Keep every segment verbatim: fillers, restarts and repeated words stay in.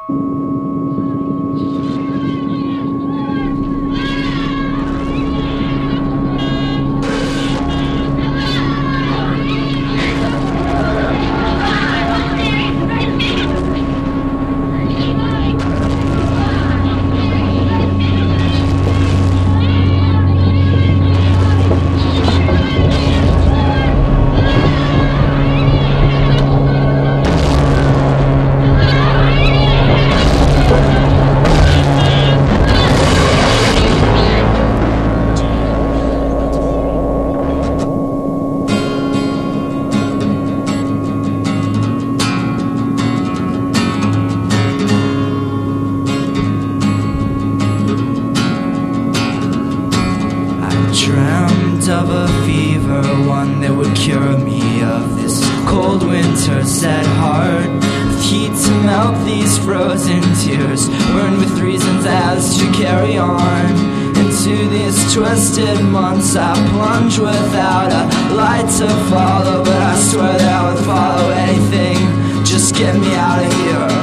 Dreamt of a fever, one that would cure me of this cold winter sad heart, with heat to melt these frozen tears, burned with reasons as to carry on. Into these twisted months I plunge without a light to follow, but I swear that I would follow anything, just get me out of here.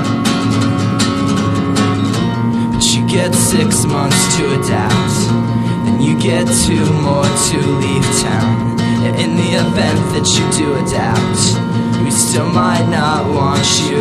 But you get six months to adapt, you get two more to leave town. In the event that you do adapt, we still might not want you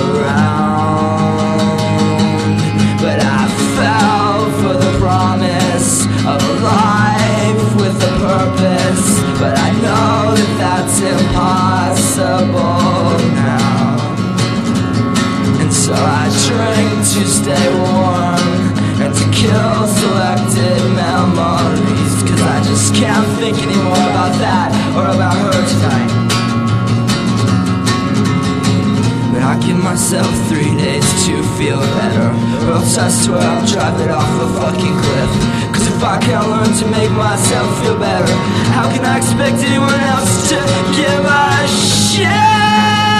around. But I fell for the promise of a life with a purpose, but I know that that's impossible now. And so I drink to stay warm and to kill selected memories, cause I just can't think anymore about that or about her tonight. But I give myself three days to feel better, or else I swear I'll drive it off a fucking cliff. Cause if I can't learn to make myself feel better, how can I expect anyone else to give a shit?